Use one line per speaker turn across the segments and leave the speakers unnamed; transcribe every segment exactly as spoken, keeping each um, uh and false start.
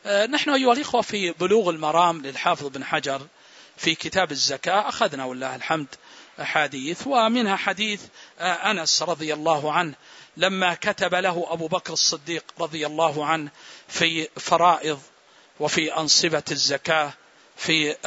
نحن أيها الإخوة في بلوغ المرام للحافظ بن حجر في كتاب الزكاة أخذنا والله الحمد أحاديث، ومنها حديث أنس رضي الله عنه لما كتب له أبو بكر الصديق رضي الله عنه في فرائض وفي أنصبة الزكاة في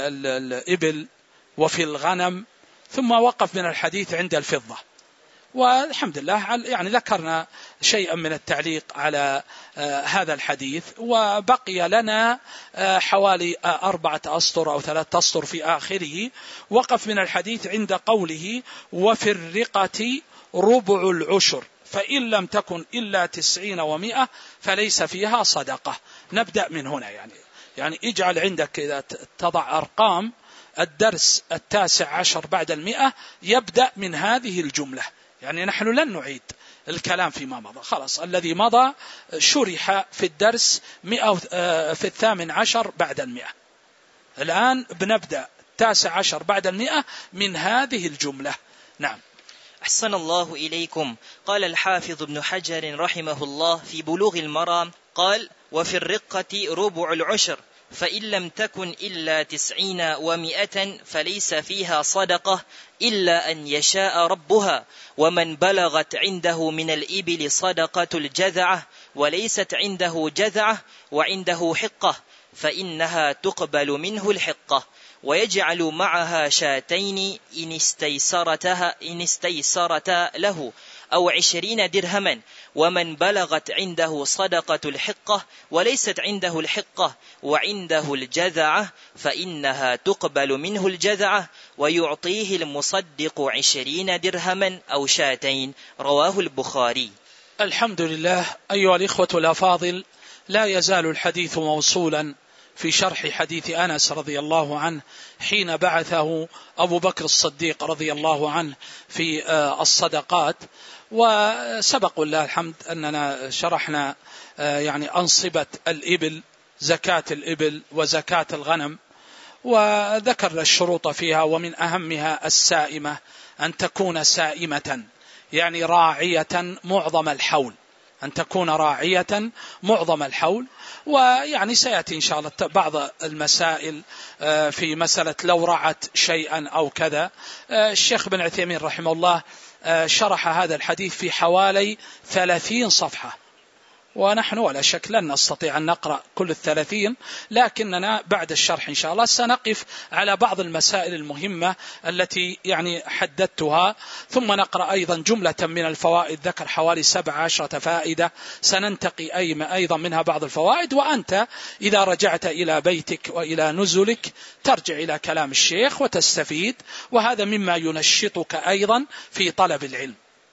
الإبل وفي الغنم، ثم وقف من الحديث عند الفضة. والحمد لله يعني ذكرنا شيئا من التعليق على هذا الحديث، وبقي لنا حوالي أربعة أسطر أو ثلاثة أسطر في آخره. وقف من الحديث عند قوله وفي الرقة ربع العشر فإن لم تكن إلا تسعين ومئة فليس فيها صدقة. نبدأ من هنا، يعني يعني اجعل عندك إذا تضع أرقام الدرس التاسع عشر بعد المئة يبدأ من هذه الجملة. يعني نحن لن نعيد الكلام فيما مضى، خلاص الذي مضى شرح في الدرس مئة في الثامن عشر بعد المئة. الآن بنبدأ التاسع عشر بعد المئة من هذه الجملة. نعم.
أحسن الله إليكم. قال الحافظ ابن حجر رحمه الله في بلوغ المرام قال وفي الرقة ربع العشر فإن لم تكن إلا تسعين ومئة فليس فيها صدقة إلا أن يشاء ربها، ومن بلغت عنده من الإبل صدقة الجذعة وليست عنده جذعة وعنده حقة فإنها تقبل منه الحقة، ويجعل معها شاتين إن استيسرتها إن استيسرتا له أو عشرين درهما. ومن بلغت عنده صدقة الحقة وليست عنده الحقة وعنده الجذعة فإنها تقبل منه الجذعة ويعطيه المصدق عشرين درهما أو شاتين. رواه البخاري.
الحمد لله. أيها الإخوة الأفاضل، لا يزال الحديث موصولا في شرح حديث أنس رضي الله عنه حين بعثه أبو بكر الصديق رضي الله عنه في الصدقات. وسبق الله الحمد أننا شرحنا يعني أنصبة الإبل، زكاة الإبل وزكاة الغنم، وذكرنا الشروط فيها، ومن أهمها السائمة أن تكون سائمة يعني راعية معظم الحول، أن تكون راعية معظم الحول. ويعني سيأتي إن شاء الله بعض المسائل في مسألة لو رعت شيئا أو كذا. الشيخ بن عثيمين رحمه الله شرح هذا الحديث في حوالي ثلاثين صفحة، ونحن ولا شك لن نستطيع أن نقرأ كل الثلاثين، لكننا بعد الشرح إن شاء الله سنقف على بعض المسائل المهمة التي يعني حددتها، ثم نقرأ أيضا جملة من الفوائد، ذكر حوالي سبع عشرة فائدة سننتقي أيضا منها بعض الفوائد. وأنت إذا رجعت إلى بيتك وإلى نزلك ترجع إلى كلام الشيخ وتستفيد، وهذا مما ينشطك أيضا في طلب العلم.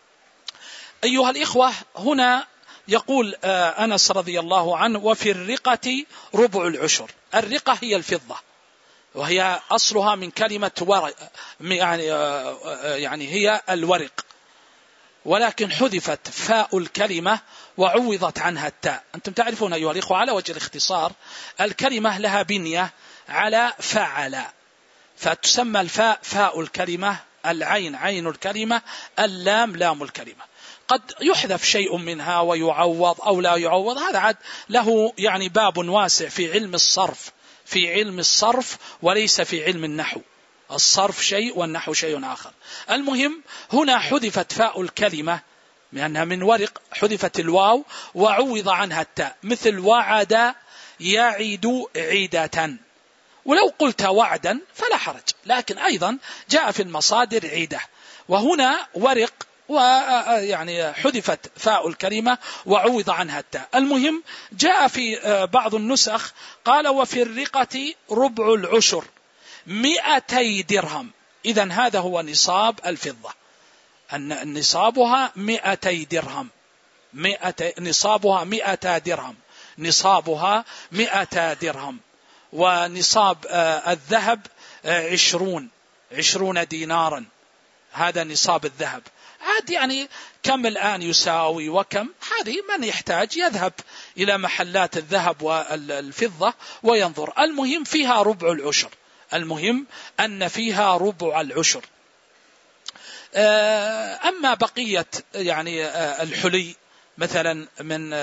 أيها الإخوة، هنا يقول أنس رضي الله عنه وفي الرقة ربع العشر. الرقة هي الفضة، وهي أصلها من كلمة ورق، يعني, يعني هي الورق، ولكن حذفت فاء الكلمة وعوضت عنها التاء. أنتم تعرفون أيها الإخوة على وجه الاختصار الكلمة لها بنية على فعل، فتسمى الفاء فاء الكلمة، العين عين الكلمة، اللام لام الكلمة. قد يحذف شيء منها ويعوض أو لا يعوض، هذا عاد له يعني باب واسع في علم الصرف، في علم الصرف وليس في علم النحو. الصرف شيء والنحو شيء آخر. المهم هنا حذفت فاء الكلمة لأنها من ورق، حذفت الواو وعوض عنها التاء، مثل وعد يعد عيدة. ولو قلت وعدا فلا حرج، لكن أيضا جاء في المصادر عيدة، وهنا ورق ويعني حذفت فاء الكلمة وعوض عنها التاء. المهم جاء في بعض النسخ قال وفي الرقة ربع العشر مئتي درهم. إذن هذا هو نصاب الفضة، أن نصابها مئتي درهم، مئتي نصابها مئتا درهم، نصابها مئتا درهم. ونصاب الذهب عشرون عشرون دينارا، هذا نصاب الذهب. عاد يعني كم الآن يساوي وكم، هذه من يحتاج يذهب إلى محلات الذهب والفضة وينظر. المهم فيها ربع العشر، المهم أن فيها ربع العشر. أما بقية يعني الحلي مثلا من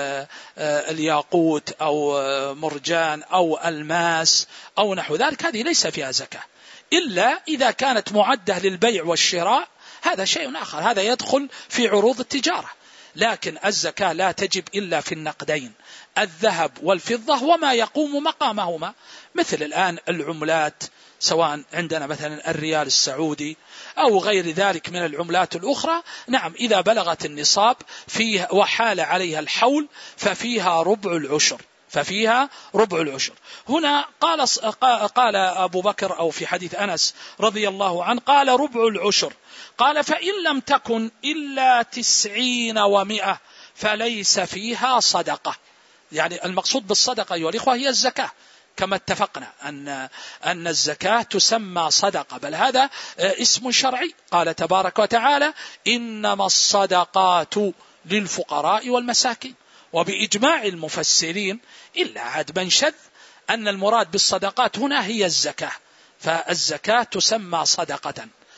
الياقوت أو مرجان أو الماس أو نحو ذلك، هذه ليس فيها زكاة، إلا إذا كانت معدة للبيع والشراء، هذا شيء آخر، هذا يدخل في عروض التجارة. لكن الزكاة لا تجب إلا في النقدين، الذهب والفضة وما يقوم مقامهما، مثل الآن العملات، سواء عندنا مثلا الريال السعودي أو غير ذلك من العملات الأخرى، نعم إذا بلغت النصاب فيه وحال عليها الحول ففيها ربع العشر، ففيها ربع العشر. هنا قال قال أبو بكر أو في حديث أنس رضي الله عنه قال ربع العشر، قال فإن لم تكن إلا تسعين ومئة فليس فيها صدقة. يعني المقصود بالصدقة أيها الإخوة هي الزكاة، كما اتفقنا أن أن الزكاة تسمى صدقة، بل هذا اسم شرعي. قال تبارك وتعالى إنما الصدقات للفقراء والمساكين. وبإجماع المفسرين إلا عاد من شذ أن المراد بالصدقات هنا هي الزكاة، فالزكاة تسمى صدقة.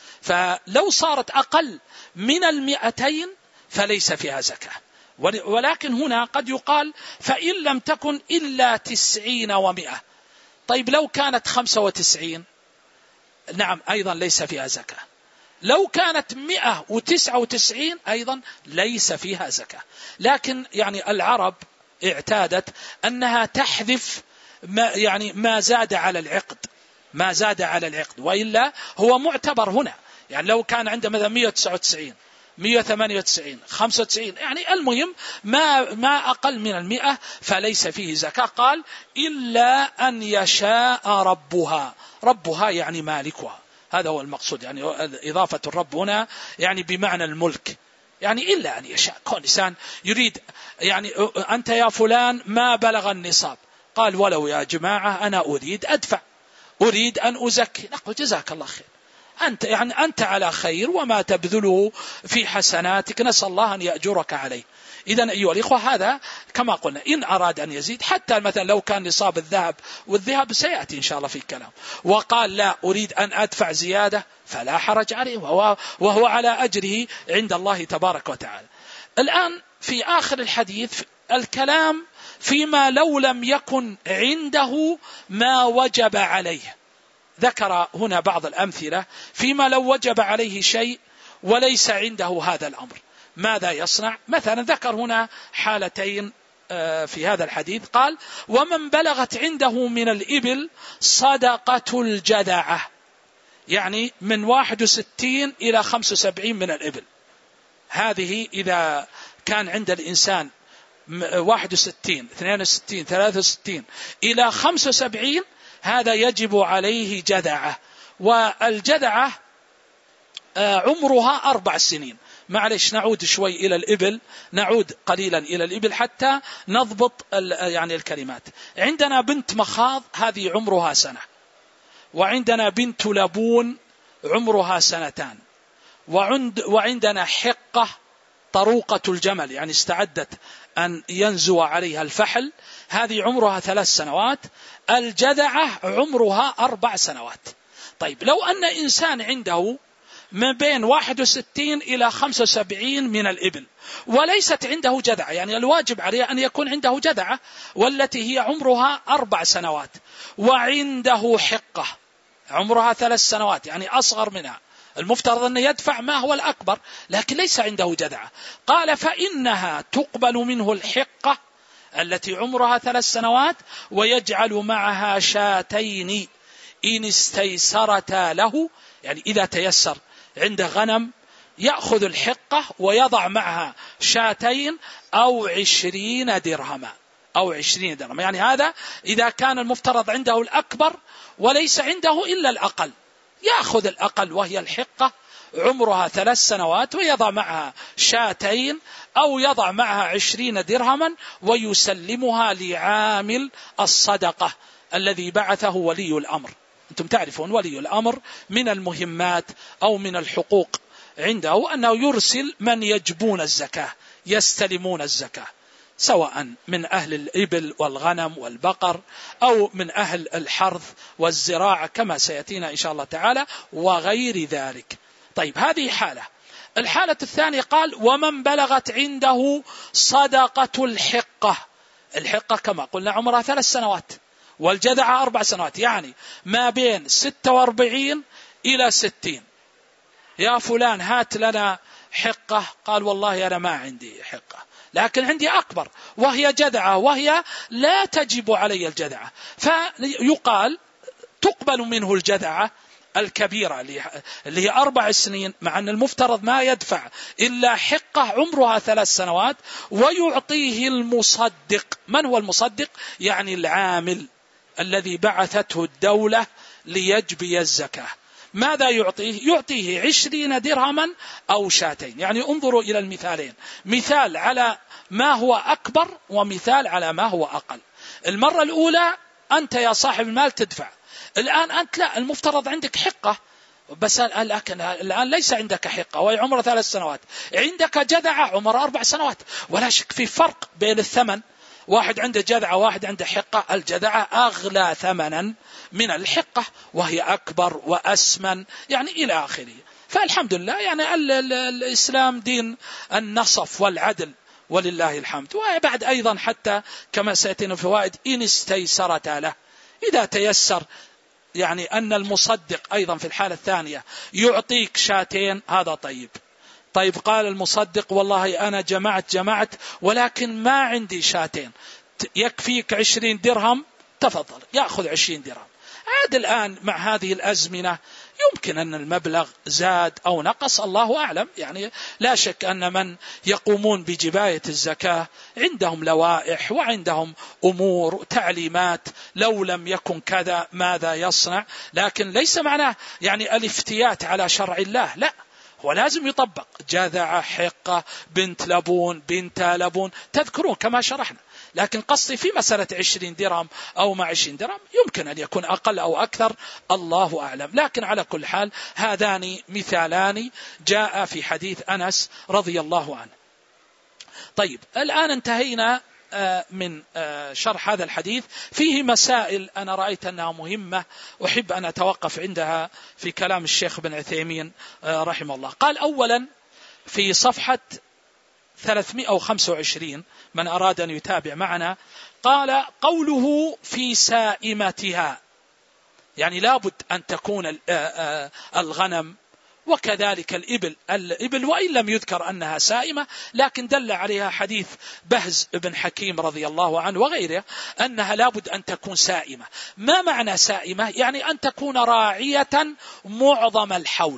فلو صارت أقل من المئتين فليس فيها زكاة، ولكن هنا قد يقال فإن لم تكن إلا تسعين ومئة. طيب لو كانت خمسة وتسعين، نعم أيضا ليس فيها زكاة. لو كانت مئة وتسعة وتسعين أيضا ليس فيها زكاة. لكن يعني العرب اعتادت أنها تحذف ما يعني ما زاد على العقد، ما زاد على العقد، وإلا هو معتبر هنا. يعني لو كان عنده مثلا مئة وتسعة وتسعين، مئة وثمانية وتسعين، خمسة وتسعين، يعني المهم ما ما أقل من المئة فليس فيه زكاة. قال إلا أن يشاء ربها، ربها يعني مالكها، هذا هو المقصود. يعني إضافة الرب هنا يعني بمعنى الملك، يعني إلا أن يشاء. كون إنسان يريد يعني أنت يا فلان ما بلغ النصاب، قال ولو يا جماعة أنا أريد أدفع، أريد أن أزكي، نقول جزاك الله خير، أنت يعني أنت على خير وما تبذله في حسناتك نسأل الله أن يأجرك عليه. إذن أيها الإخوة هذا كما قلنا إن أراد أن يزيد، حتى مثلا لو كان نصاب الذهب، والذهب سيأتي إن شاء الله في الكلام، وقال لا أريد أن أدفع زيادة فلا حرج عليه، وهو, وهو على أجره عند الله تبارك وتعالى. الآن في آخر الحديث الكلام فيما لو لم يكن عنده ما وجب عليه. ذكر هنا بعض الأمثلة فيما لو وجب عليه شيء وليس عنده هذا الأمر ماذا يصنع. مثلا ذكر هنا حالتين في هذا الحديث، قال ومن بلغت عنده من الإبل صدقة الجدعة، يعني من واحد وستين إلى خمس وسبعين من الإبل، هذه إذا كان عند الإنسان واحد وستين، اثنين وستين، ثلاثة وستين إلى خمس وسبعين هذا يجب عليه جدعة. والجدعة عمرها أربع سنين. معلش نعود شوي إلى الإبل، نعود قليلا إلى الإبل حتى نضبط يعني الكلمات. عندنا بنت مخاض هذه عمرها سنة، وعندنا بنت لبون عمرها سنتان، وعند وعندنا حقة طروقة الجمل يعني استعدت أن ينزو عليها الفحل، هذه عمرها ثلاث سنوات. الجدعة عمرها أربع سنوات. طيب لو أن إنسان عنده ما بين واحد وستين إلى خمسة وسبعين من الإبل وليست عنده جدعة، يعني الواجب عليه أن يكون عنده جدعة والتي هي عمرها أربع سنوات، وعنده حقة عمرها ثلاث سنوات يعني أصغر منها، المفترض أن يدفع ما هو الأكبر، لكن ليس عنده جدعة. قال فإنها تقبل منه الحقة التي عمرها ثلاث سنوات، ويجعل معها شاتين إن استيسرتا له، يعني إذا تيسر عنده غنم يأخذ الحقة ويضع معها شاتين أو عشرين درهما أو عشرين درهما، يعني هذا إذا كان المفترض عنده الأكبر وليس عنده إلا الأقل، يأخذ الأقل وهي الحقة عمرها ثلاث سنوات ويضع معها شاتين أو يضع معها عشرين درهما ويسلمها لعامل الصدقة الذي بعثه ولي الأمر. أنتم تعرفون ولي الأمر من المهمات أو من الحقوق عنده أنه يرسل من يجبون الزكاة، يستلمون الزكاة، سواء من أهل الإبل والغنم والبقر أو من أهل الحرث والزراعة كما سيأتينا إن شاء الله تعالى وغير ذلك. طيب هذه حالة. الحالة الثانية قال ومن بلغت عنده صدقة الحقة. الحقة كما قلنا عمرها ثلاث سنوات والجذعة أربع سنوات، يعني ما بين ستة وأربعين إلى ستين. يا فلان هات لنا حقة، قال والله أنا ما عندي حقة لكن عندي أكبر وهي جذعة وهي لا تجب علي الجذعة، فيقال تقبل منه الجذعة الكبيرة اللي هي أربع سنين، مع أن المفترض ما يدفع إلا حقة عمرها ثلاث سنوات، ويعطيه المصدق. من هو المصدق؟ يعني العامل الذي بعثته الدولة ليجبي الزكاة. ماذا يعطيه؟ يعطيه عشرين درهما أو شاتين. يعني انظروا إلى المثالين، مثال على ما هو أكبر ومثال على ما هو أقل. المرة الأولى أنت يا صاحب المال تدفع، الآن أنت لا، المفترض عندك حقة، بس لكن الآن ليس عندك حقة وهي عمر ثلاث سنوات، عندك جذعة عمر أربع سنوات. ولا شك في فرق بين الثمن، واحد عنده جذعة واحد عنده حقة، الجذعة أغلى ثمنا من الحقة وهي أكبر وأسمن، يعني إلى آخره. فالحمد لله يعني الإسلام دين النصف والعدل ولله الحمد. وبعد أيضا حتى كما سيأتينا فوائد إن استيسرت له، إذا تيسر يعني أن المصدق أيضا في الحالة الثانية يعطيك شاتين، هذا طيب. طيب قال المصدق والله أنا جمعت جمعت ولكن ما عندي شاتين، يكفيك عشرين درهم، تفضل يأخذ عشرين درهم. عاد الآن مع هذه الأزمنة يمكن أن المبلغ زاد أو نقص، الله أعلم. يعني لا شك أن من يقومون بجباية الزكاة عندهم لوائح وعندهم أمور وتعليمات، لو لم يكن كذا ماذا يصنع. لكن ليس معناه يعني الافتيات على شرع الله، لا، هو لازم يطبق. جذع، حقة، بنت لبون، بنت لبون، تذكرون كما شرحنا. لكن قصدي في مسألة عشرين درهم أو ما عشرين درهم يمكن أن يكون أقل أو أكثر، الله أعلم. لكن على كل حال هذان مثالان جاء في حديث أنس رضي الله عنه. طيب الآن انتهينا من شرح هذا الحديث. فيه مسائل أنا رأيت أنها مهمة أحب أن أتوقف عندها في كلام الشيخ بن عثيمين رحمه الله. قال أولا في صفحة ثلاثمائة وخمسة وعشرين، من أراد أن يتابع معنا، قال قوله في سائمتها، يعني لابد أن تكون الغنم وكذلك الإبل الإبل وإن لم يذكر أنها سائمة، لكن دل عليها حديث بهز بن حكيم رضي الله عنه وغيره أنها لابد أن تكون سائمة. ما معنى سائمة؟ يعني أن تكون راعية معظم الحول،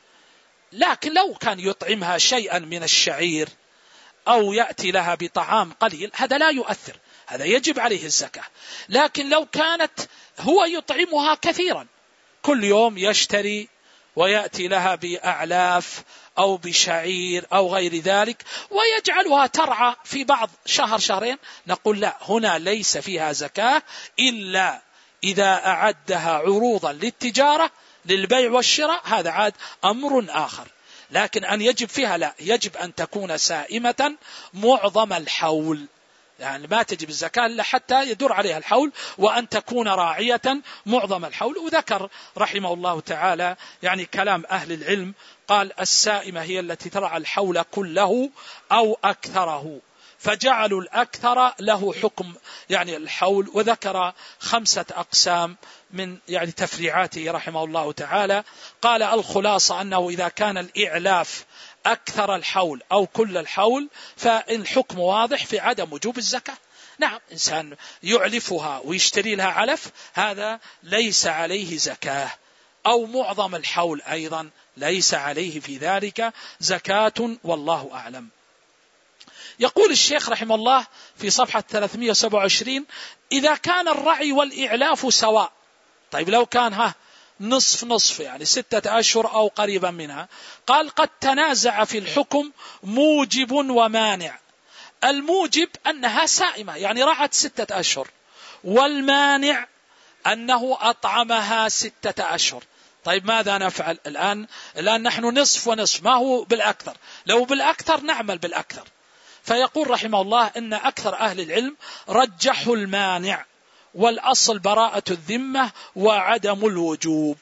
لكن لو كان يطعمها شيئا من الشعير أو يأتي لها بطعام قليل هذا لا يؤثر، هذا يجب عليه الزكاة. لكن لو كانت هو يطعمها كثيرا، كل يوم يشتري ويأتي لها بأعلاف أو بشعير أو غير ذلك ويجعلها ترعى في بعض شهر شهرين، نقول لا، هنا ليس فيها زكاة إلا إذا أعدها عروضا للتجارة للبيع والشراء، هذا عاد أمر آخر. لكن أن يجب فيها لا، يجب أن تكون سائمة معظم الحول، يعني ما تجب الزكاة إلا حتى يدور عليها الحول، وأن تكون راعية معظم الحول. وذكر رحمه الله تعالى يعني كلام أهل العلم، قال السائمة هي التي ترعى الحول كله أو أكثره، فجعلوا الأكثر له حكم يعني الحول. وذكر خمسة أقسام من يعني تفريعاته رحمه الله تعالى. قال الخلاصة أنه إذا كان الإعلاف أكثر الحول أو كل الحول فالحكم واضح في عدم وجوب الزكاة. نعم، إنسان يعلفها ويشتري لها علف هذا ليس عليه زكاة، أو معظم الحول أيضا ليس عليه في ذلك زكاة، والله أعلم. يقول الشيخ رحمه الله في صفحة ثلاثمائة وسبعة وعشرين إذا كان الرعي والإعلاف سواء. طيب لو كان ها نصف نصف يعني ستة أشهر أو قريبا منها، قال قد تنازع في الحكم موجب ومانع. الموجب أنها سائمة يعني رعت ستة أشهر، والمانع أنه أطعمها ستة أشهر. طيب ماذا نفعل الآن؟ الآن نحن نصف ونصف، ما هو بالأكثر، لو بالأكثر نعمل بالأكثر. فيقول رحمه الله إن أكثر أهل العلم رجحوا المانع، والأصل براءة الذمة وعدم الوجوب.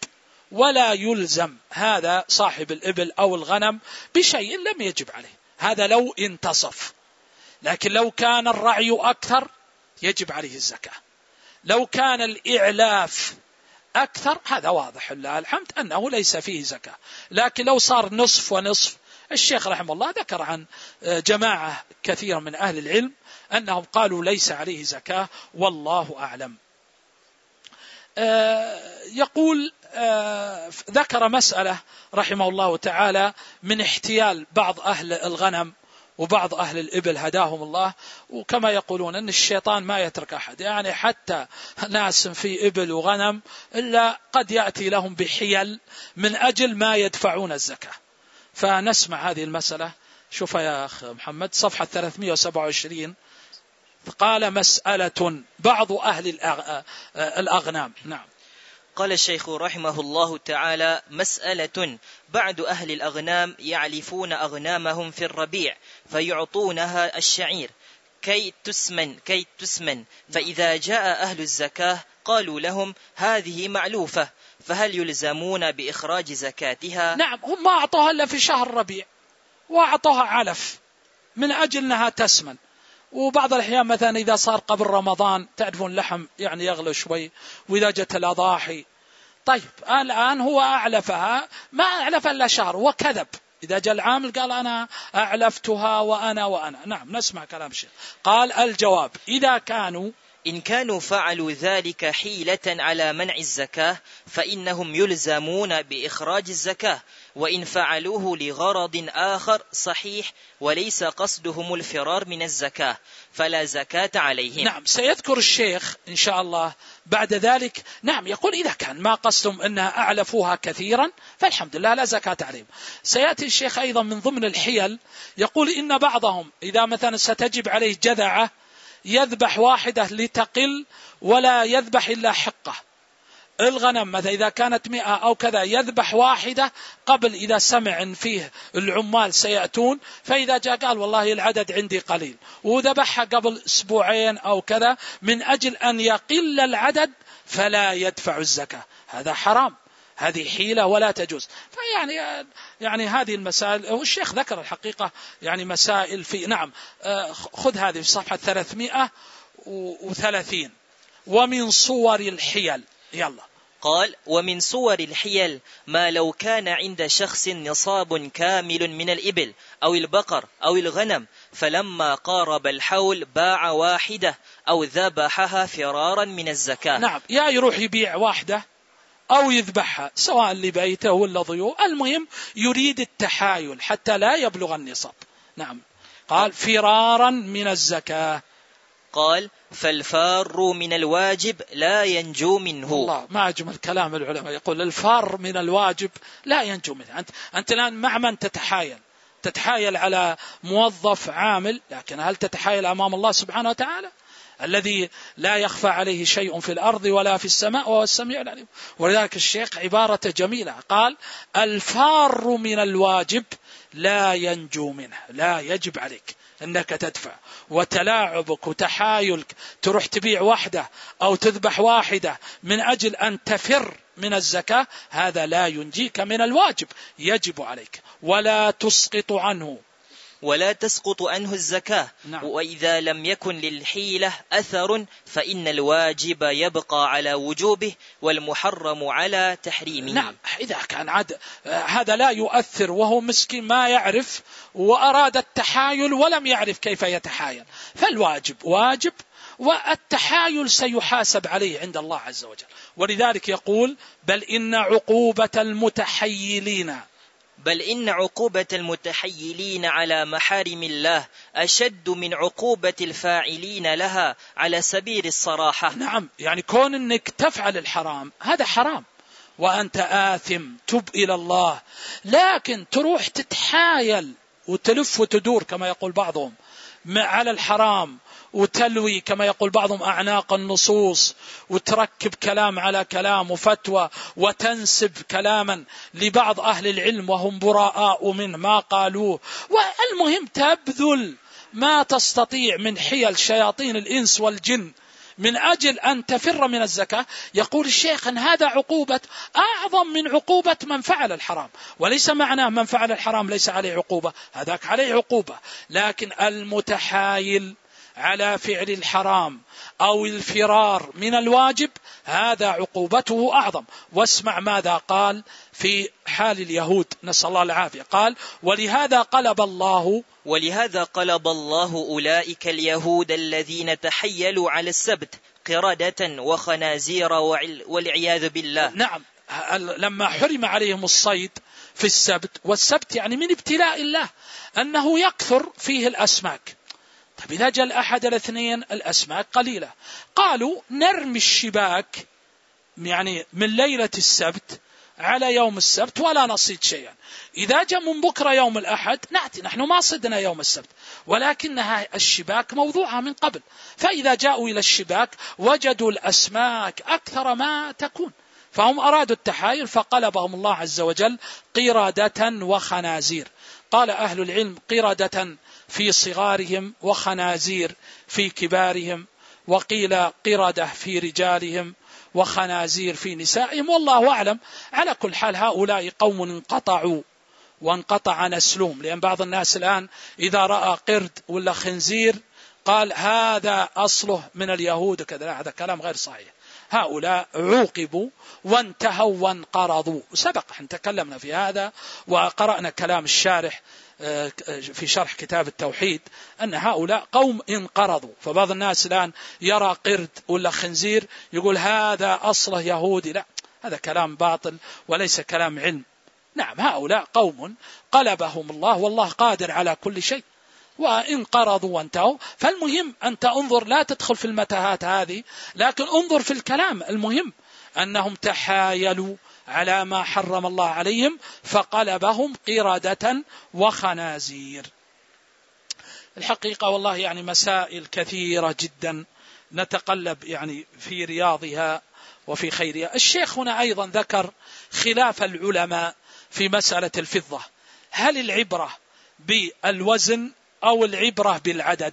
ولا يلزم هذا صاحب الإبل أو الغنم بشيء لم يجب عليه، هذا لو انتصف. لكن لو كان الرعي أكثر يجب عليه الزكاة. لو كان الإعلاف أكثر هذا واضح لله الحمد أنه ليس فيه زكاة. لكن لو صار نصف ونصف، الشيخ رحمه الله ذكر عن جماعة كثير من أهل العلم أنهم قالوا ليس عليه زكاة، والله أعلم. يقول ذكر مسألة رحمه الله تعالى من احتيال بعض أهل الغنم وبعض أهل الإبل هداهم الله، وكما يقولون أن الشيطان ما يترك أحد، يعني حتى ناس في إبل وغنم إلا قد يأتي لهم بحيل من أجل ما يدفعون الزكاة. فنسمع هذه المسألة. شوف يا أخ محمد صفحة ثلاثمائة وسبعة وعشرين، قال مسألة بعض أهل الأغنام. نعم.
قال الشيخ رحمه الله تعالى: مسألة بعض أهل الأغنام يعلفون أغنامهم في الربيع فيعطونها الشعير كي تسمن كي تسمن فإذا جاء أهل الزكاة قالوا لهم هذه معلوفة، فهل يلزمون بإخراج زكاتها؟
نعم، هم ما أعطوها إلا في شهر الربيع وأعطوها علف من أجل أنها تسمن. وبعض الأحيان مثلا إذا صار قبل رمضان تعرفون اللحم يعني يغلى شوي، وإذا جت الأضاحي. طيب الآن هو أعلفها، ما أعلف إلا شهر وكذب، إذا جاء العامل قال أنا أعلفتها وأنا وأنا. نعم، نسمع كلام الشيخ. قال الجواب: إذا كانوا
إن كانوا فعلوا ذلك حيلة على منع الزكاة فإنهم يلزمون بإخراج الزكاة، وإن فعلوه لغرض آخر صحيح وليس قصدهم الفرار من الزكاة فلا زكاة عليهم.
نعم، سيذكر الشيخ إن شاء الله بعد ذلك. نعم، يقول إذا كان ما قصدهم أنها أعلفوها كثيرا فالحمد لله لا زكاة عليهم. سيأتي الشيخ أيضا من ضمن الحيل، يقول إن بعضهم إذا مثلا ستجب عليه جذعة يذبح واحدة لتقل ولا يذبح إلا حقة. الغنم مثلا إذا كانت مئة أو كذا يذبح واحدة قبل، إذا سمع إن فيه العمال سيأتون، فإذا جاء قال والله العدد عندي قليل وذبحها قبل أسبوعين أو كذا من أجل أن يقل العدد فلا يدفع الزكاة. هذا حرام، هذه حيلة ولا تجوز. فيعني يعني هذه المسائل والشيخ ذكر الحقيقة يعني مسائل في. نعم، خذ هذه في صفحة ثلاثمائة وثلاثين. ومن صور الحيل، يلا.
قال: ومن صور الحيل ما لو كان عند شخص نصاب كامل من الإبل أو البقر أو الغنم، فلما قارب الحول باع واحدة أو ذبحها فرارا من الزكاة.
نعم، يا يروح يبيع واحدة أو يذبحها سواء لبيته ولا ضيوف، المهم يريد التحايل حتى لا يبلغ النصاب. نعم، قال فرارا من الزكاة.
قال: فالفار من الواجب لا ينجو منه.
الله، ما أجمل كلام العلماء، يقول الفار من الواجب لا ينجو منه. أنت, أنت الآن مع من تتحايل؟ تتحايل على موظف عامل، لكن هل تتحايل أمام الله سبحانه وتعالى الذي لا يخفى عليه شيء في الأرض ولا في السماء وهو السميع العليم؟ ولذلك الشيخ عبارة جميلة، قال الفار من الواجب لا ينجو منه، لا يجب عليك أنك تدفع. وتلاعبك وتحايلك تروح تبيع واحدة أو تذبح واحدة من أجل أن تفر من الزكاة، هذا لا ينجيك من الواجب، يجب عليك ولا تسقط عنه
ولا تسقط عنه الزكاة.
نعم.
وإذا لم يكن للحيلة أثر فإن الواجب يبقى على وجوبه والمحرم على تحريمه.
نعم، إذا كان عاد هذا لا يؤثر وهو مسكين ما يعرف وأراد التحايل ولم يعرف كيف يتحايل، فالواجب واجب والتحايل سيحاسب عليه عند الله عز وجل. ولذلك يقول بل إن عقوبة المتحيلين
بل إن عقوبة المتحيلين على محارم الله أشد من عقوبة الفاعلين لها على سبيل الصراحة.
نعم، يعني كون أنك تفعل الحرام هذا حرام وأنت آثم، تب إلى الله، لكن تروح تتحايل وتلف وتدور كما يقول بعضهم على الحرام وتلوي كما يقول بعضهم أعناق النصوص وتركب كلام على كلام وفتوى وتنسب كلاما لبعض أهل العلم وهم براء منه ما قالوه. والمهم تبذل ما تستطيع من حيل شياطين الإنس والجن من أجل أن تفر من الزكاة، يقول الشيخ أن هذا عقوبة أعظم من عقوبة من فعل الحرام، وليس معناه من فعل الحرام ليس عليه عقوبة، هذاك عليه عقوبة، لكن المتحايل على فعل الحرام أو الفرار من الواجب هذا عقوبته أعظم. واسمع ماذا قال في حال اليهود، نسأل الله العافية، قال ولهذا قلب الله
ولهذا قلب الله أولئك اليهود الذين تحيلوا على السبت قردة وخنازير والعياذ بالله.
نعم، لما حرم عليهم الصيد في السبت، والسبت يعني من ابتلاء الله أنه يكثر فيه الأسماك. طيب إذا جاء الأحد الاثنين الأسماك قليلة، قالوا نرمي الشباك يعني من ليلة السبت على يوم السبت ولا نصيد شيئا، إذا جاء من بكرة يوم الأحد نأتي نحن ما صدنا يوم السبت، ولكنها الشباك موضوعة من قبل، فإذا جاءوا إلى الشباك وجدوا الأسماك أكثر ما تكون، فهم أرادوا التحايل فقلبهم الله عز وجل قردة وخنازير. قال أهل العلم قردة في صغارهم وخنازير في كبارهم، وقيل قردة في رجالهم وخنازير في نسائهم، والله أعلم. على كل حال هؤلاء قوم انقطعوا وانقطع نسلهم، لأن بعض الناس الآن إذا رأى قرد ولا خنزير قال هذا أصله من اليهود كذا، هذا كلام غير صحيح. هؤلاء عوقبوا وانتهوا وانقرضوا، سبق احنا تكلمنا في هذا وقرأنا كلام الشارح في شرح كتاب التوحيد أن هؤلاء قوم انقرضوا. فبعض الناس الآن يرى قرد ولا خنزير يقول هذا أصله يهودي، لا، هذا كلام باطل وليس كلام علم. نعم، هؤلاء قوم قلبهم الله، والله قادر على كل شيء، وانقرضوا وانتهوا. فالمهم أنت انظر، لا تدخل في المتاهات هذه، لكن انظر في الكلام. المهم أنهم تحايلوا على ما حرم الله عليهم فقلبهم قردة وخنازير. الحقيقة والله يعني مسائل كثيرة جدا نتقلب يعني في رياضها وفي خيرها. الشيخ هنا أيضا ذكر خلاف العلماء في مسألة الفضة، هل العبرة بالوزن أو العبرة بالعدد؟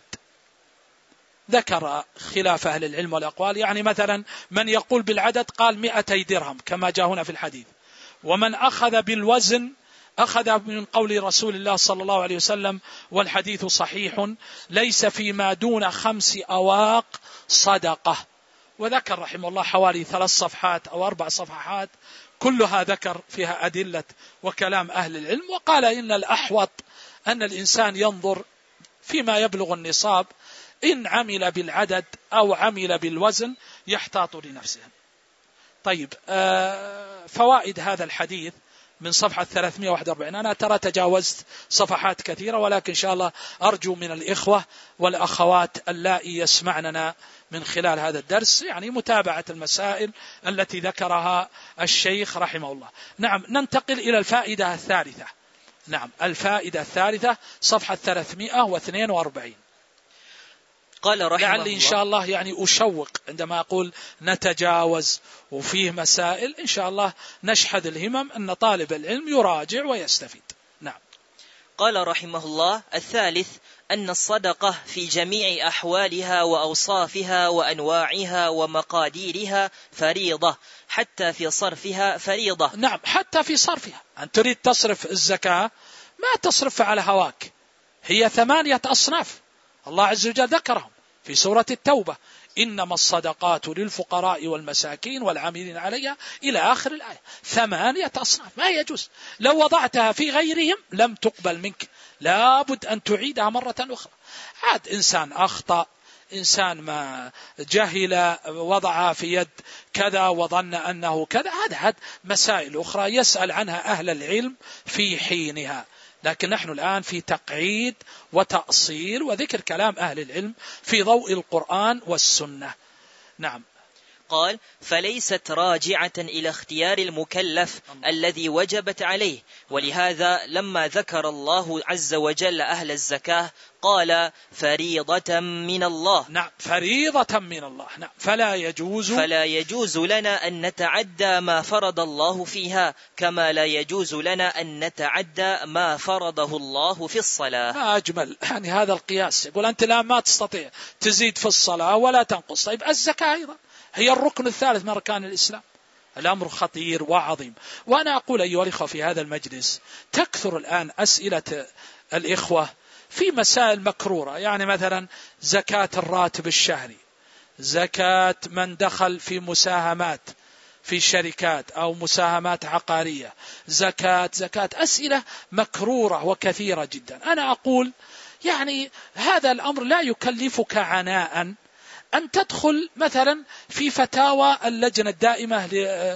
ذكر خلاف أهل العلم والأقوال، يعني مثلا من يقول بالعدد قال مئتي درهم كما جاء هنا في الحديث، ومن أخذ بالوزن أخذ من قول رسول الله صلى الله عليه وسلم والحديث صحيح ليس فيما دون خمس أواق صدقة. وذكر رحمه الله حوالي ثلاث صفحات أو أربع صفحات كلها ذكر فيها أدلة وكلام أهل العلم، وقال إن الأحوط أن الإنسان ينظر فيما يبلغ النصاب، إن عمل بالعدد أو عمل بالوزن يحتاط لنفسه. طيب، آه فوائد هذا الحديث من صفحة ثلاثمئة وواحد وأربعين. أنا ترى تجاوزت صفحات كثيرة، ولكن إن شاء الله أرجو من الإخوة والأخوات اللائي يسمعننا من خلال هذا الدرس يعني متابعة المسائل التي ذكرها الشيخ رحمه الله. نعم، ننتقل إلى الفائدة الثالثة. نعم، الفائدة الثالثة صفحة ثلاثمئة واثنين وأربعين.
قال رحمه الله،
لعلي إن شاء الله يعني أشوق عندما أقول نتجاوز وفيه مسائل، إن شاء الله نشحذ الهمم أن طالب العلم يراجع ويستفيد. نعم.
قال رحمه الله: الثالث أن الصدقة في جميع أحوالها وأوصافها وأنواعها ومقاديرها فريضة، حتى في صرفها فريضة.
نعم، حتى في صرفها. أن تريد تصرف الزكاة ما تصرف على هواك، هي ثمانية أصناف الله عز وجل ذكرهم في سورة التوبة: إنما الصدقات للفقراء والمساكين والعاملين عليها إلى آخر الآية. ثمانية أصناف، ما يجوز لو وضعتها في غيرهم لم تقبل منك، لابد أن تعيدها مرة أخرى. عاد إنسان أخطأ، إنسان ما جهل وضعها في يد كذا وظن أنه كذا، هذا مسائل أخرى يسأل عنها أهل العلم في حينها. لكن نحن الآن في تقعيد وتأصيل وذكر كلام أهل العلم في ضوء القرآن والسنة. نعم.
قال: فليست راجعة إلى اختيار المكلف الذي وجبت عليه. ولهذا لما ذكر الله عز وجل أهل الزكاة قال: فريضة من الله.
نعم، فريضة من الله. نعم، فلا يجوز
فلا يجوز لنا أن نتعدى ما فرض الله فيها، كما لا يجوز لنا أن نتعدى ما فرضه الله في الصلاة.
ما أجمل يعني هذا القياس. يقول أنت الآن ما تستطيع تزيد في الصلاة ولا تنقص، طيب الزكاة أيضا هي الركن الثالث من أركان الإسلام. الأمر خطير وعظيم. وأنا أقول أيها الإخوة في هذا المجلس تكثر الآن أسئلة الإخوة في مسائل مكرورة، يعني مثلا زكاة الراتب الشهري، زكاة من دخل في مساهمات في شركات أو مساهمات عقارية، زكاة زكاة أسئلة مكرورة وكثيرة جدا. أنا أقول يعني هذا الأمر لا يكلفك عناء أن تدخل مثلا في فتاوى اللجنة الدائمة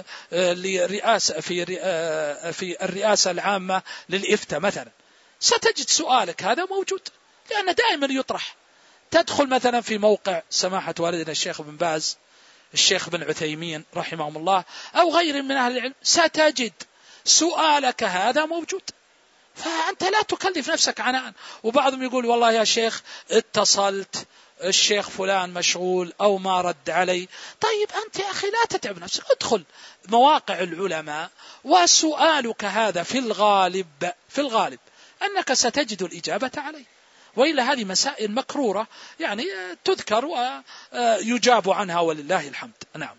لرئاسة في في الرئاسة العامة للإفتاء مثلا، ستجد سؤالك هذا موجود لأنه دائما يطرح. تدخل مثلا في موقع سماحة والدنا الشيخ بن باز، الشيخ بن عثيمين رحمهم الله، أو غير من أهل العلم، ستجد سؤالك هذا موجود، فأنت لا تكلف نفسك عناء. وبعضهم يقول والله يا شيخ اتصلت الشيخ فلان مشغول أو ما رد علي. طيب أنت يا أخي لا تتعب نفسك، ادخل مواقع العلماء، وسؤالك هذا في الغالب في الغالب أنك ستجد الإجابة عليه، وإلا هذه مسائل مكرورة يعني تذكر ويجاب عنها ولله الحمد. نعم.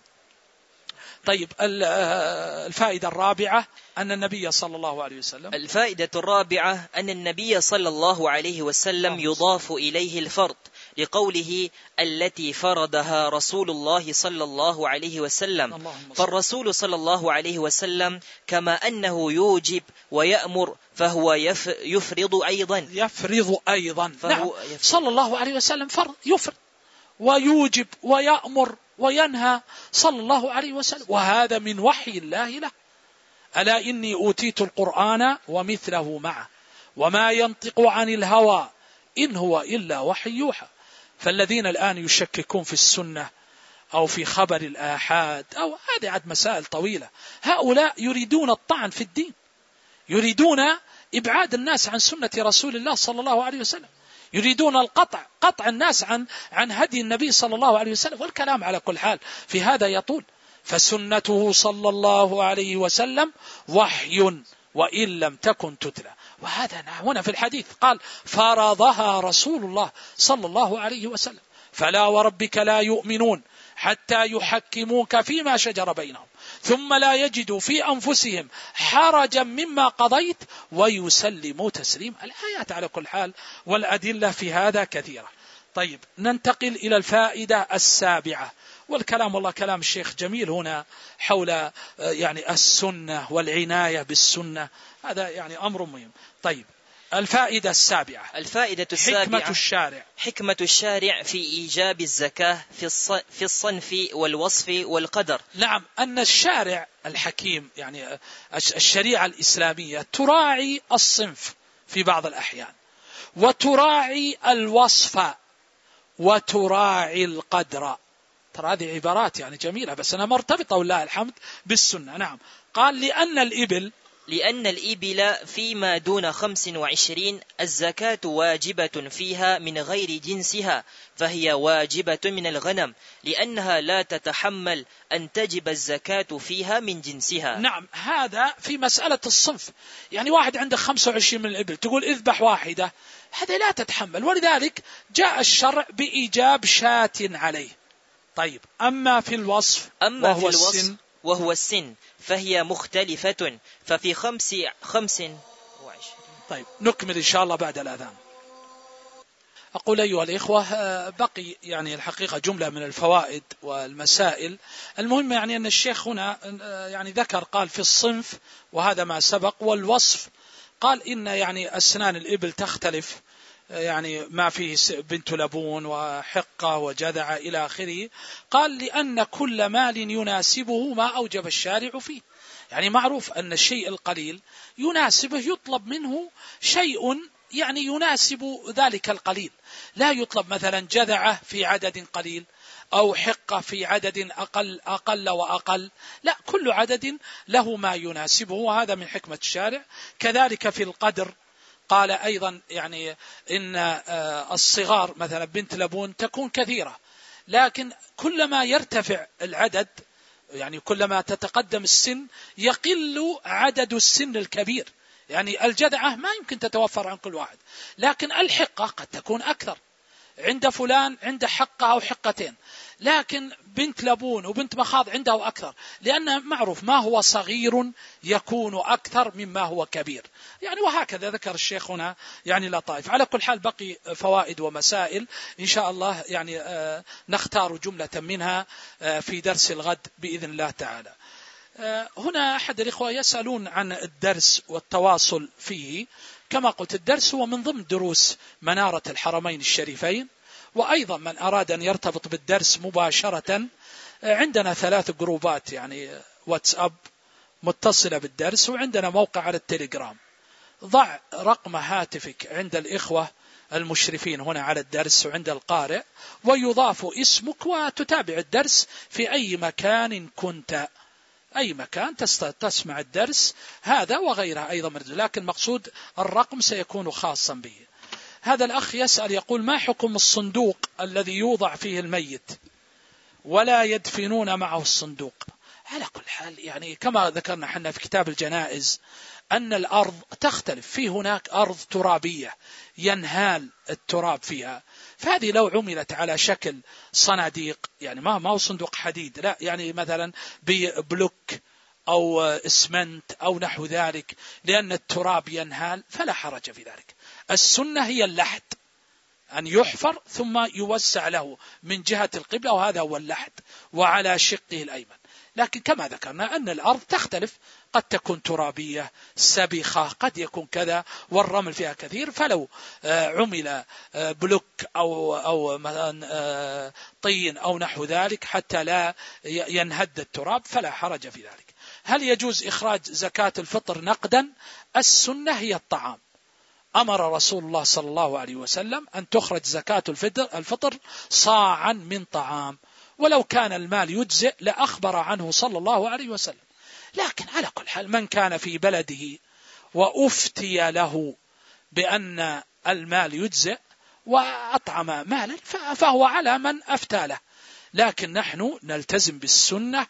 طيب الفائدة الرابعة أن النبي صلى الله عليه وسلم
الفائدة الرابعة أن النبي صلى الله عليه وسلم يضاف إليه الفرض لقوله التي فرضها رسول الله صلى الله عليه وسلم. فالرسول صلى الله عليه وسلم كما أنه يوجب ويأمر فهو يفرض أيضا
يفرض أيضا نعم. صلى الله عليه وسلم فرض يفرض ويوجب ويأمر وينهى صلى الله عليه وسلم، وهذا من وحي الله له. ألا إني أوتيت القرآن ومثله معه وما ينطق عن الهوى إن هو إلا وحي يوحى. فالذين الآن يشككون في السنة أو في خبر الآحاد أو هذه عد مسائل طويلة، هؤلاء يريدون الطعن في الدين، يريدون إبعاد الناس عن سنة رسول الله صلى الله عليه وسلم، يريدون القطع قطع الناس عن عن هدي النبي صلى الله عليه وسلم. والكلام على كل حال في هذا يطول، فسنته صلى الله عليه وسلم وحي وإن لم تكن تتلى. وهذا هنا في الحديث قال فرضها رسول الله صلى الله عليه وسلم. فلا وربك لا يؤمنون حتى يحكموك فيما شجر بينهم ثم لا يجدوا في أنفسهم حرجا مما قضيت ويسلموا تسليم. الآيات على كل حال والأدلة في هذا كثيرة. طيب ننتقل إلى الفائدة السابعة، والكلام والله كلام الشيخ جميل هنا حول يعني السنة والعناية بالسنة، هذا يعني أمر مهم. طيب الفائدة السابعة
الفائدة السابعة
حكمة الشارع
حكمة الشارع في إيجاب الزكاة في الصنف والوصف والقدر.
نعم، أن الشارع الحكيم يعني الشريعة الإسلامية تراعي الصنف في بعض الأحيان، وتراعي الوصف، وتراعي القدر. ترى هذه عبارات يعني جميلة بس أنا مرتبطة والله الحمد بالسنة. نعم، قال لأن الإبل
لأن الإبل فيما دون خمس وعشرين الزكاة واجبة فيها من غير جنسها، فهي واجبة من الغنم لأنها لا تتحمل أن تجب الزكاة فيها من جنسها.
نعم، هذا في مسألة الصنف، يعني واحد عنده خمسة وعشرين من الإبل تقول اذبح واحدة، هذا لا تتحمل، ولذلك جاء الشرع بإيجاب شاة عليه. طيب أما في الوصف
أما
وهو
في الوصف
السن
وهو السن فهي مختلفة، ففي خمس خمس وعشرين.
طيب نكمل إن شاء الله بعد الأذان. أقول أيها الإخوة بقي يعني الحقيقة جملة من الفوائد والمسائل المهمة، يعني أن الشيخ هنا يعني ذكر قال في الصنف وهذا ما سبق، والوصف قال إن يعني أسنان الإبل تختلف، يعني ما فيه بنت لبون وحقة وجذع إلى آخره. قال لأن كل مال يناسبه ما أوجب الشارع فيه، يعني معروف أن الشيء القليل يناسبه يطلب منه شيء يعني يناسب ذلك القليل، لا يطلب مثلا جذعة في عدد قليل أو حقة في عدد أقل أقل وأقل، لا، كل عدد له ما يناسبه، وهذا من حكمة الشارع. كذلك في القدر قال أيضا يعني إن الصغار مثلا بنت لبون تكون كثيرة، لكن كلما يرتفع العدد يعني كلما تتقدم السن يقل عدد السن الكبير. يعني الجذعة ما يمكن تتوفر عن كل واحد، لكن الحقة قد تكون أكثر عند فلان، عند حقة أو حقتين، لكن بنت لبون وبنت مخاض عنده أكثر، لأن معروف ما هو صغير يكون أكثر مما هو كبير يعني. وهكذا ذكر الشيخ هنا يعني لطائف. على كل حال بقي فوائد ومسائل إن شاء الله يعني آه نختار جملة منها آه في درس الغد بإذن الله تعالى. آه هنا أحد الإخوة يسألون عن الدرس والتواصل فيه. كما قلت الدرس هو من ضمن دروس منارة الحرمين الشريفين، وأيضا من أراد أن يرتبط بالدرس مباشرة عندنا ثلاث جروبات يعني واتساب متصلة بالدرس، وعندنا موقع على التليجرام. ضع رقم هاتفك عند الإخوة المشرفين هنا على الدرس وعند القارئ، ويضاف اسمك وتتابع الدرس في أي مكان كنت، أي مكان تسمع الدرس هذا وغيره أيضا مرد. لكن مقصود الرقم سيكون خاصا به. هذا الأخ يسأل يقول: ما حكم الصندوق الذي يوضع فيه الميت ولا يدفنون معه الصندوق؟ على كل حال يعني كما ذكرنا حنا في كتاب الجنائز أن الأرض تختلف، في هناك أرض ترابية ينهال التراب فيها، فهذه لو عملت على شكل صناديق يعني ما ما هو صندوق حديد، لا يعني مثلا ببلوك أو اسمنت أو نحو ذلك، لأن التراب ينهال فلا حرج في ذلك. السنة هي اللحد، أن يحفر ثم يوسع له من جهة القبلة، وهذا هو اللحد وعلى شقه الأيمن. لكن كما ذكرنا أن الأرض تختلف، قد تكون ترابية سبخة، قد يكون كذا، والرمل فيها كثير، فلو عمل بلوك أو, أو مثلا طين أو نحو ذلك حتى لا ينهد التراب فلا حرج في ذلك. هل يجوز إخراج زكاة الفطر نقدا؟ السنة هي الطعام. أمر رسول الله صلى الله عليه وسلم أن تخرج زكاة الفطر صاعا من طعام، ولو كان المال يجزئ لأخبر عنه صلى الله عليه وسلم. لكن على كل حال من كان في بلده وأفتي له بأن المال يجزئ وأطعم مالا فهو على من أفتى له، لكن نحن نلتزم بالسنة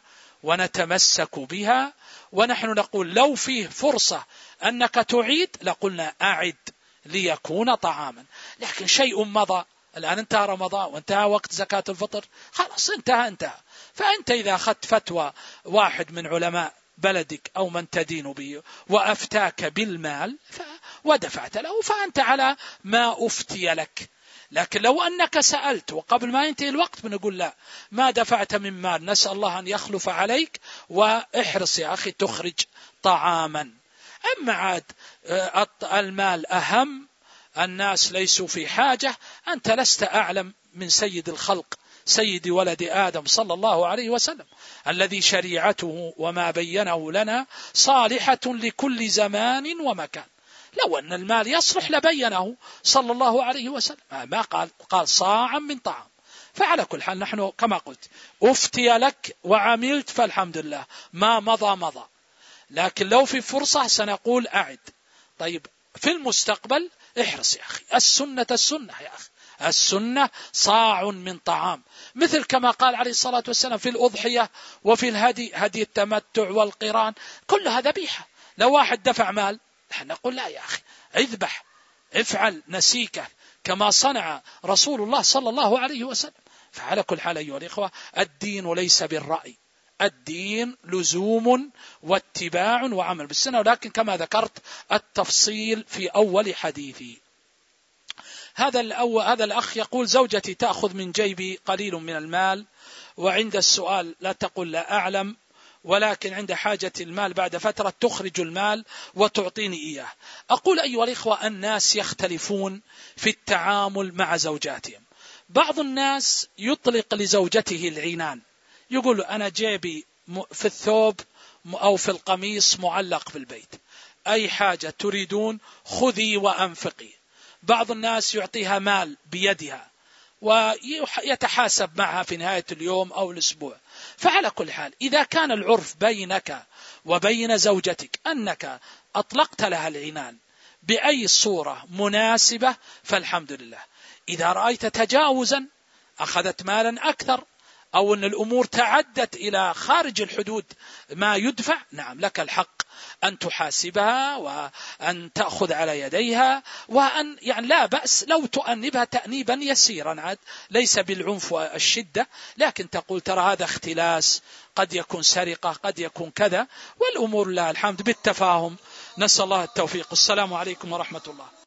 ونتمسك بها، ونحن نقول لو فيه فرصة أنك تعيد لقلنا أعد ليكون طعاما. لكن شيء مضى، الآن انتهى رمضان وانتهى وقت زكاة الفطر، خلاص انتهى انتهى. فأنت إذا أخذت فتوى واحد من علماء بلدك أو من تدين به وأفتاك بالمال ودفعت له فأنت على ما أفتي لك. لكن لو أنك سألت وقبل ما ينتهي الوقت بنقول لا، ما دفعت من مال، نسأل الله أن يخلف عليك، وإحرص يا أخي تخرج طعاما. أما عاد المال أهم، الناس ليسوا في حاجة، أنت لست أعلم من سيد الخلق سيد ولد آدم صلى الله عليه وسلم الذي شريعته وما بينه لنا صالحة لكل زمان ومكان. لو أن المال يصلح لبينه صلى الله عليه وسلم، ما قال قال صاعا من طعام. فعلى كل حال نحن كما قلت أفتي لك وعملت فالحمد لله، ما مضى مضى. لكن لو في فرصة سنقول أعد. طيب في المستقبل احرص يا أخي، السنة السنة يا أخي، السنة صاع من طعام، مثل كما قال عليه الصلاة والسلام في الأضحية وفي الهدي، هدي التمتع والقران، كلها ذبيحة. لو واحد دفع مال نحن نقول لا يا أخي، اذبح، افعل نسيكه كما صنع رسول الله صلى الله عليه وسلم. فعلى كل حال أيها الإخوة الدين ليس بالرأي، الدين لزوم واتباع وعمل بالسنة، ولكن كما ذكرت التفصيل في أول حديثي. هذا الأول هذا الأخ يقول: زوجتي تأخذ من جيبي قليل من المال، وعند السؤال لا تقول لا أعلم، ولكن عند حاجة المال بعد فترة تخرج المال وتعطيني إياه. أقول أيها الإخوة الناس يختلفون في التعامل مع زوجاتهم. بعض الناس يطلق لزوجته العنان، يقول أنا جيبي في الثوب أو في القميص معلق في البيت، أي حاجة تريدون خذي وأنفقي. بعض الناس يعطيها مال بيدها، ويتحاسب معها في نهاية اليوم أو الأسبوع. فعلى كل حال إذا كان العرف بينك وبين زوجتك أنك أطلقت لها العنان بأي صورة مناسبة فالحمد لله. إذا رأيت تجاوزا أخذت مالا أكثر أو أن الأمور تعدت إلى خارج الحدود ما يدفع، نعم لك الحق أن تحاسبها وأن تأخذ على يديها، وأن يعني لا بأس لو تؤنبها تأنيبا يسيرا عاد ليس بالعنف والشدة، لكن تقول ترى هذا اختلاس، قد يكون سرقة، قد يكون كذا، والأمور لله الحمد بالتفاهم. نسأل الله التوفيق. السلام عليكم ورحمة الله.